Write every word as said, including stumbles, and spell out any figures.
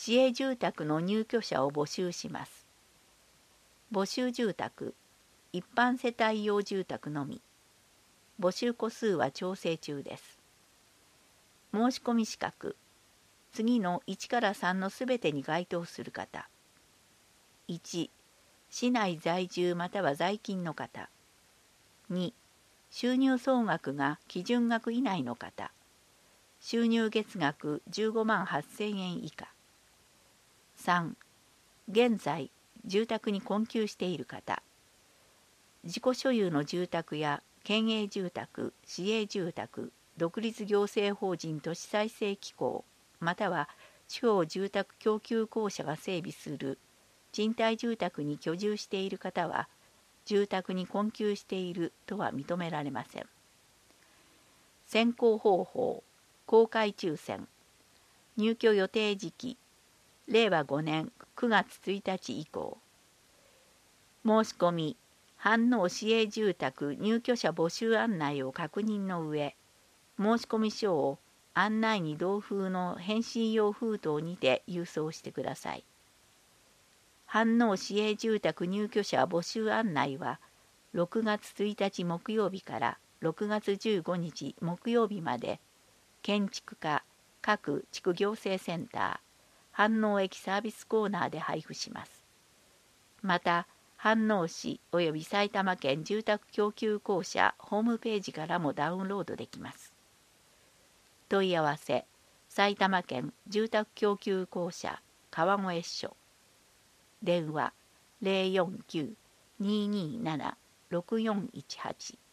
市営住宅の入居者を募集します。募集住宅、一般世帯用住宅のみ。募集戸数は調整中です。申し込み資格、次のいちからさんのすべてに該当する方。いち、市内在住または在勤の方。に、収入総額が基準額以内の方。収入月額じゅうごまんはっせんえん以下。さん、現在住宅に困窮している方。自己所有の住宅や県営住宅、市営住宅、独立行政法人都市再生機構または地方住宅供給公社が整備する賃貸住宅に居住している方は住宅に困窮しているとは認められません。選考方法、公開抽選、入居予定時期、れいわごねんくがつついたち以降。申し込み、飯能市営住宅入居者募集案内を確認の上、申込書を案内に同封の返信用封筒にて郵送してください。飯能市営住宅入居者募集案内はろくがつついたち木曜日からろくがつじゅうごにち木曜日まで建築課各地区行政センター飯能駅サービスコーナーで配布します。また飯能市及び埼玉県住宅供給公社ホームページからもダウンロードできます。問い合わせ、埼玉県住宅供給公社川越署。電話 ゼロよんきゅう にーにーなな ろくよんいちはち